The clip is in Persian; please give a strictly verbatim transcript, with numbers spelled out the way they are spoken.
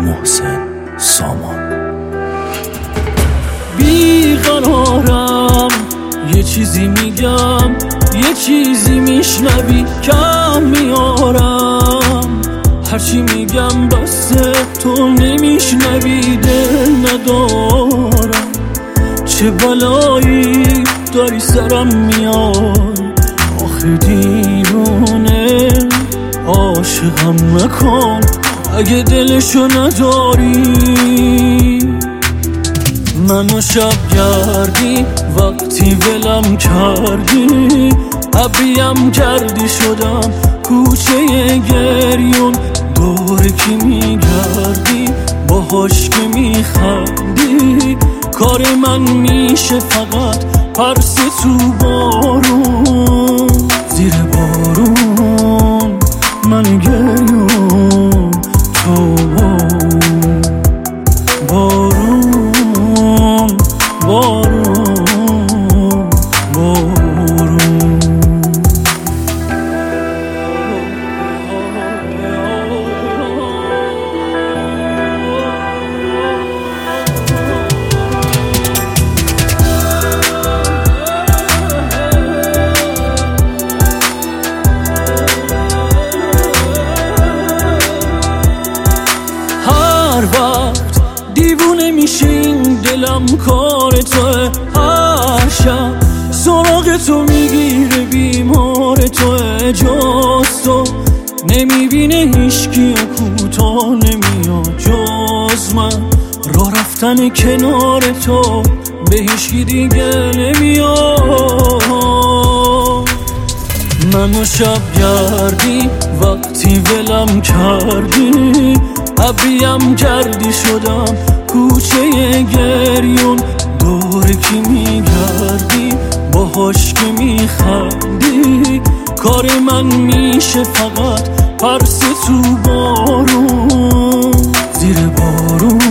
محسن سامان. بیقرارم یه چیزی میگم یه چیزی میشنوی کم میارم، هرچی میگم بسه تو نمیشنوی، دل ندارم. چه بلایی داری سرم میاد آخه دیوونه، عاشقم نکن اگه دلشو نداری. منو شب گردی وقتی ولم کردی، عبیم کردی شدم کوچه گریون، دور کی میگردی باهاش که میخندی، کار من میشه فقط پرس تو بارون، زیر بارون من گریون تو بارون بارون بارون. هر وقت دیوونه میشه این دلم کار توه، هر شب سراغ تو میگیره بیمار توه، جز تو نمیبینه هیچکی و کوتا نمیاد جز من، راه رفتن کنار تو به هیچکی دیگه نمیاد. منو شب گردی وقتی ولم کردی، عبیم کردی شدم کوچه گریون، دور کی میگردی باهاش که میخندی، کار من میشه فقط پرس تو بارون، زیر بارون